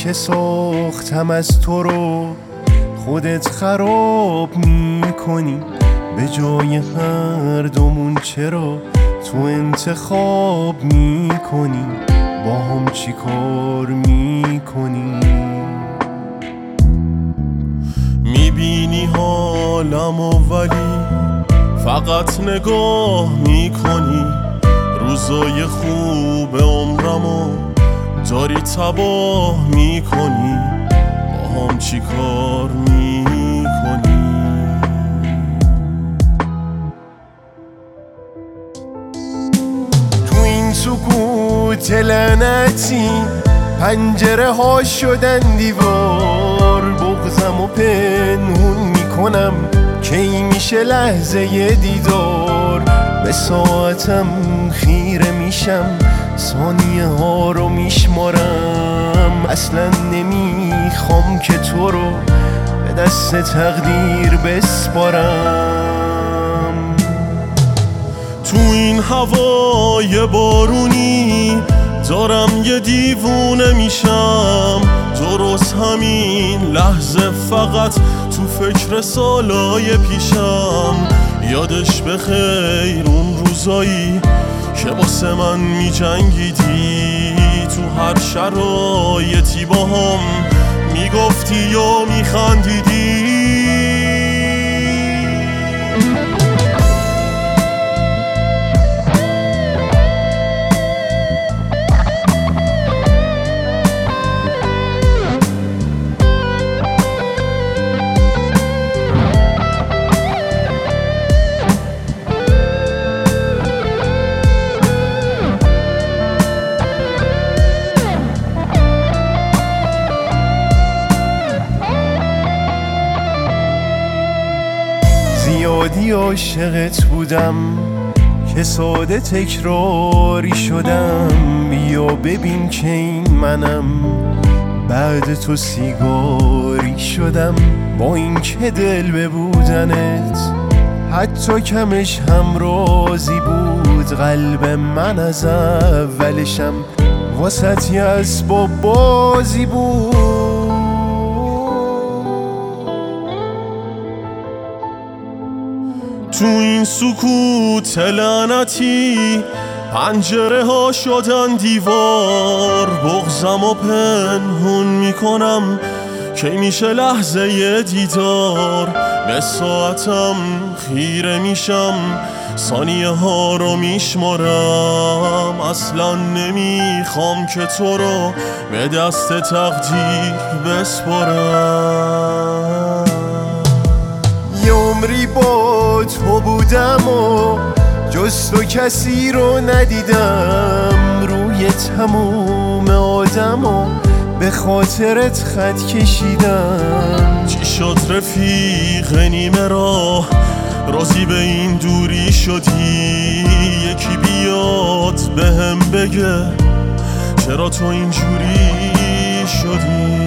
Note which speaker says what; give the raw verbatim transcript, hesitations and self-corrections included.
Speaker 1: که ساختم از تو رو خودت خراب میکنی. به جای هر دومون چرا تو انتخاب میکنی؟ با هم چی کار میکنی؟ میبینی حالمو ولی فقط نگاه میکنی. روزای خوب عمرمو داری تباه میکنی. با هم چی کار میکنی؟ تو این سکوت لعنتی پنجره ها شدن دیوار. بغضم و پنهون میکنم کی میشه لحظه دیدار. به ساعتم خیره میشم ثانیه ها رو میشمارم. اصلا نمیخوام که تو رو به دست تقدیر بسپارم. تو این هوای بارونی دارم یه دیوونه میشم. درست همین لحظه فقط تو فکر سالای پیشم. یادش بخیر اون روزایی که واسه من میجنگیدی. تو هر شرایطی با هم میگفتی و میخندیدی. زیادی عاشقت بودم که ساده تکراری شدم. بیا ببین که این منم بعد تو سیگاری شدم. با این که دل به بودنت حتی کمش هم راضی بود. قلب من از اولشم واسط یه اسباب بازی بود. تو این سکوت لعنتی پنجره ها شدن دیوار. بغضم و پنهون میکنم کی میشه لحظه دیدار. به ساعتم خیره میشم ثانیه ها رو میشمارم. اصلا نمیخوام که تو رو به دست تقدیر بسپارم. یه عمری با تو بودم و جز تو کسی رو ندیدم. روی تموم آدم و به خاطرت خط کشیدم. چی شد رفیق نیمه راه راضی به این دوری شدی؟ یکی بیاد بهم بگه چرا تو اینجوری شدی؟